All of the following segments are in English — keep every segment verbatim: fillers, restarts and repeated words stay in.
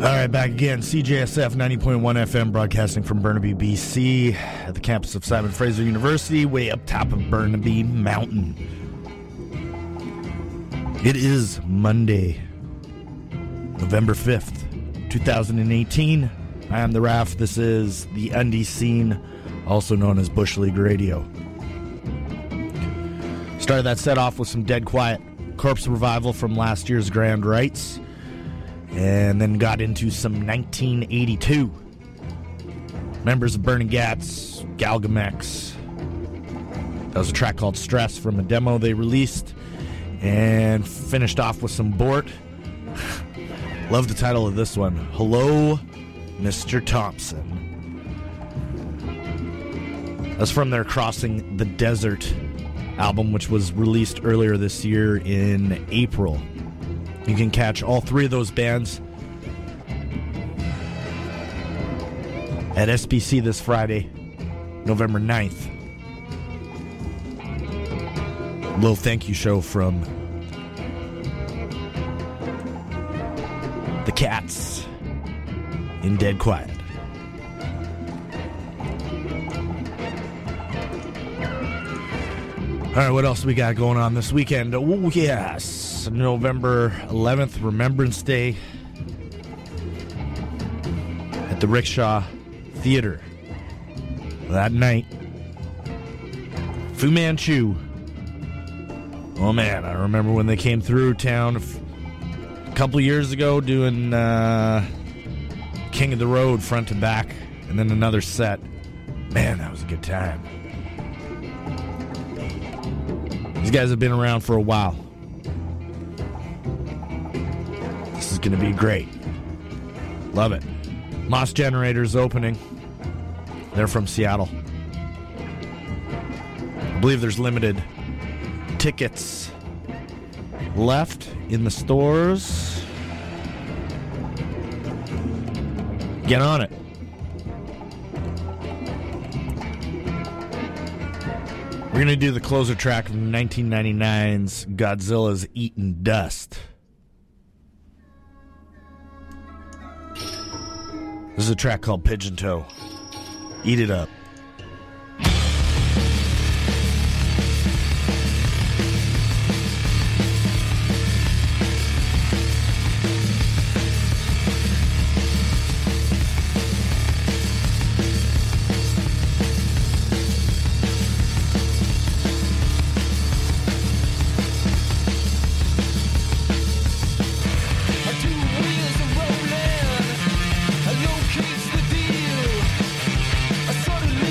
All right, back again. C J S F ninety point one F M, broadcasting from Burnaby, B C, at the campus of Simon Fraser University, way up top of Burnaby Mountain. It is Monday, November fifth, twenty eighteen. I am the Raf. This is the Undie Scene, also known as Bush League Radio. Started that set off with some Dead Quiet, Corpse Revival from last year's Grand Rites. And then got into some nineteen eighty-two. Members of Burning Gats, Galgamex. That was a track called Stress from a demo they released. And finished off with some Bort. Love the title of this one. Hello, Mister Thompson. That's from their Crossing the Desert album, which was released earlier this year in April. You can catch all three of those bands at S B C this Friday, November ninth. A little thank you show from the Cats in Dead Quiet. All right, what else we got going on this weekend? Oh, yes. November eleventh, Remembrance Day at the Rickshaw Theater. That night, Fu Manchu. Oh man, I remember when they came through town a couple years ago doing uh, King of the Road front to back, and then another set. Man, that was a good time. These guys have been around for a while. This is going to be great. Love it. Moss Generator's opening. They're from Seattle. I believe there's limited tickets left in the stores. Get on it. We're going to do the closer track from nineteen ninety-nine's Godzilla's Eatin' Dust. This is a track called Pigeon Toe. Eat it up. Suddenly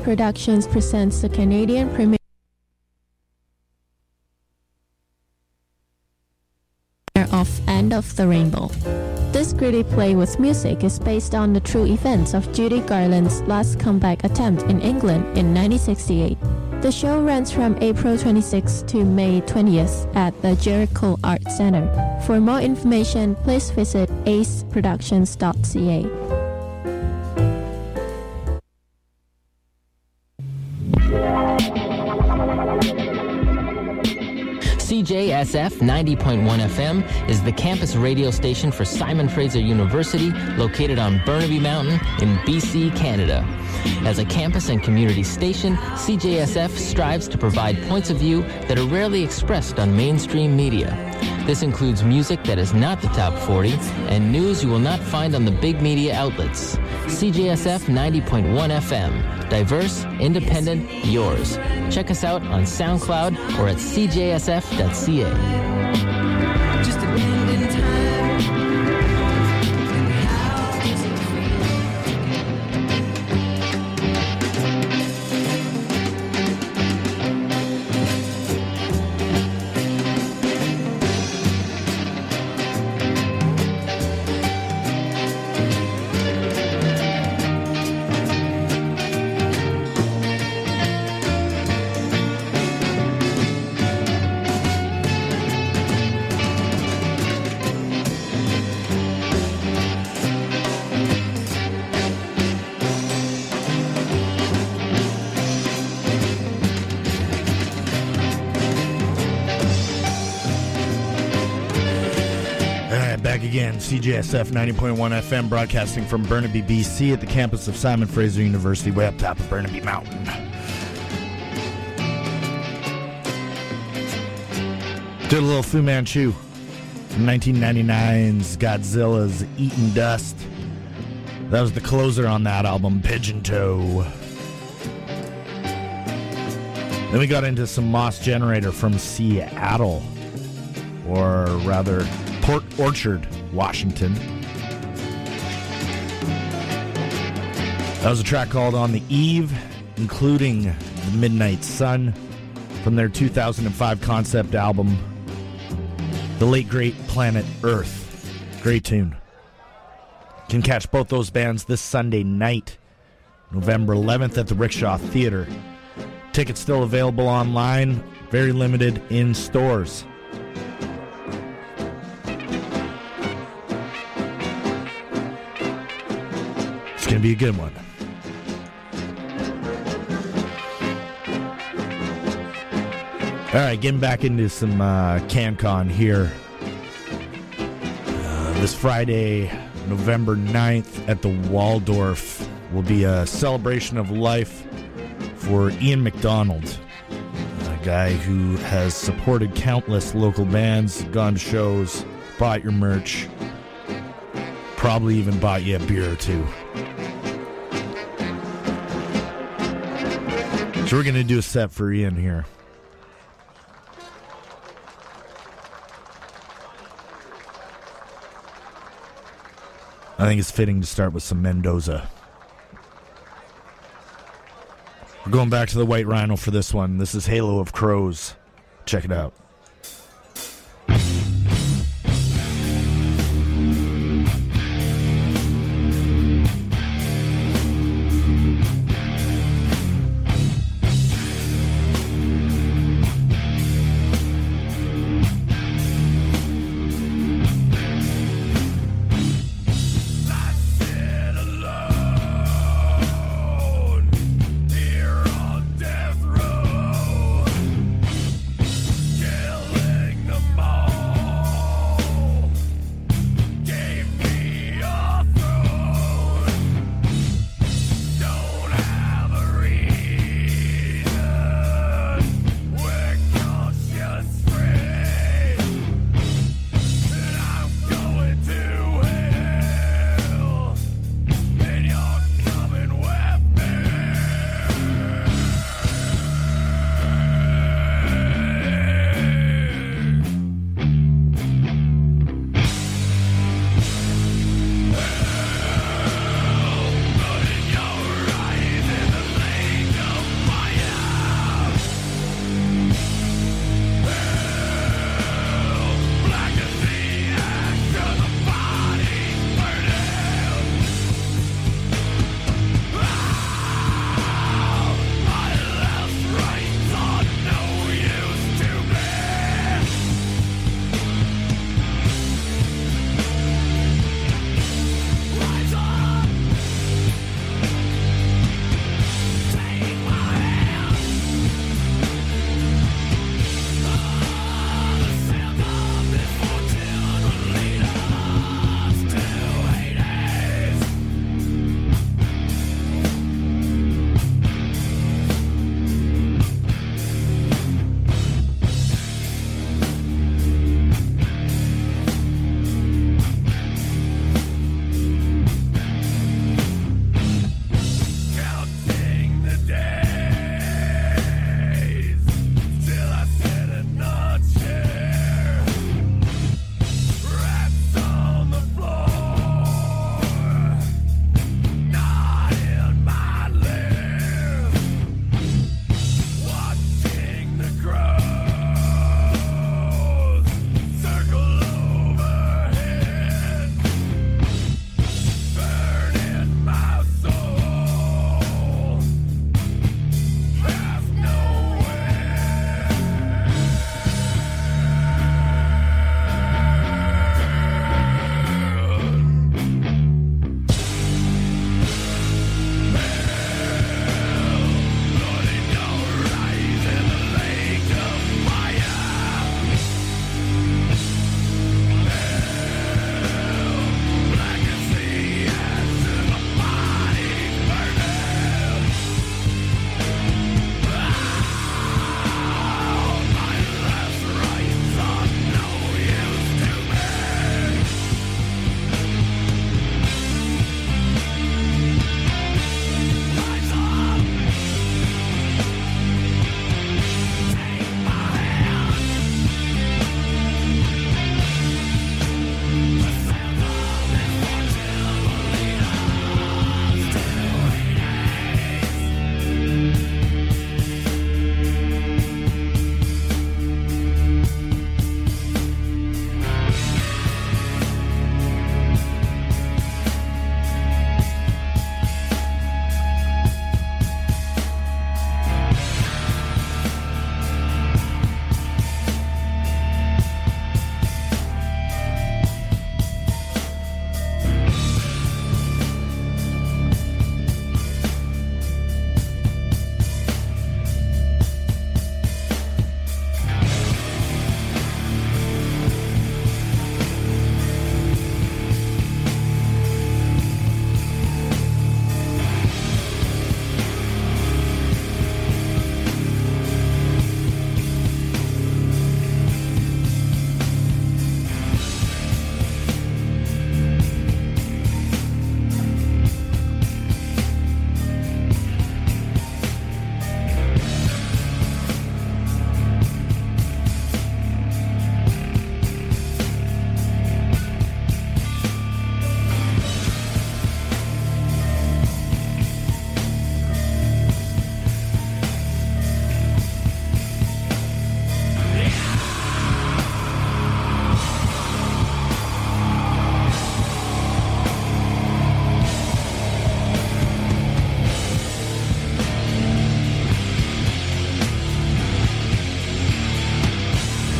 Productions presents the Canadian premiere of End of the Rainbow. This gritty play with music is based on the true events of Judy Garland's last comeback attempt in England in nineteen sixty-eight. The show runs from April twenty-sixth to May twentieth at the Jericho Art Centre. For more information, please visit ace productions dot c a. C J S F ninety point one F M is the campus radio station for Simon Fraser University, located on Burnaby Mountain in B C, Canada. As a campus and community station, C J S F strives to provide points of view that are rarely expressed on mainstream media. This includes music that is not the top forty and news you will not find on the big media outlets. C J S F ninety point one F M. Diverse, independent, yours. Check us out on SoundCloud or at c j s f dot c a. Just a minute in time. Again, C J S F ninety point one F M, broadcasting from Burnaby, B C, at the campus of Simon Fraser University, way up top of Burnaby Mountain. Did a little Fu Manchu from nineteen ninety-nine's Godzilla's Eating Dust. That was the closer on that album, Pigeon Toe. Then we got into some Moss Generator from Seattle, or rather Port Orchard, Washington. That was a track called On the Eve, including The Midnight Sun, from their two thousand five concept album, The Late Great Planet Earth. Great tune. Can catch both those bands this Sunday night, November eleventh, at the Rickshaw Theater. Tickets still available online, very limited in stores. It's going to be a good one. All right, getting back into some uh, CanCon here. Uh, this Friday, November ninth, at the Waldorf, will be a celebration of life for Ian McDonald, a guy who has supported countless local bands, gone to shows, bought your merch, probably even bought you a beer or two. So we're going to do a set for Ian here. I think it's fitting to start with some Mendoza. We're going back to the White Rhino for this one. This is Halo of Crows. Check it out.